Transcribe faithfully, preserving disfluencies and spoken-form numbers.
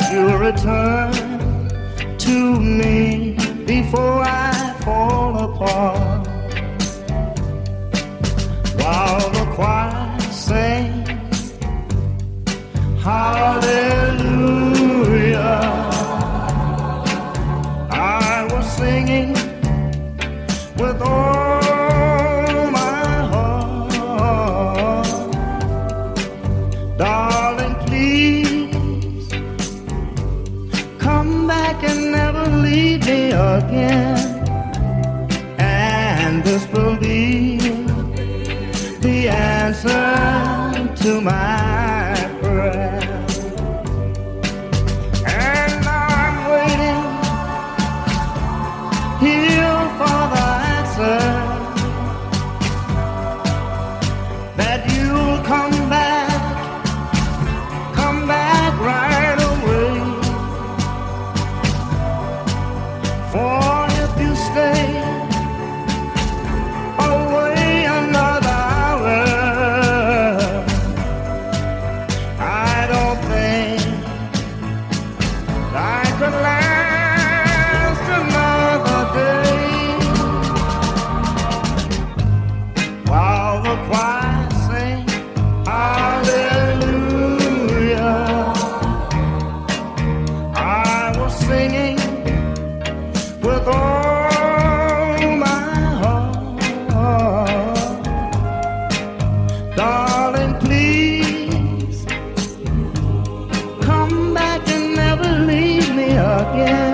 you'll return to me before I fall apart. While the choir sings hallelujah, I was singing with all my heart. Darling, please come back and never leave me again, and this will be the answer to my prayer. And I'm waiting here for the answer that you'll come back, come back right away. For if you stay away another hour, I don't think I could last another day. While the choir sings hallelujah, I was singing with all my heart. Darling, please come back and never leave me again.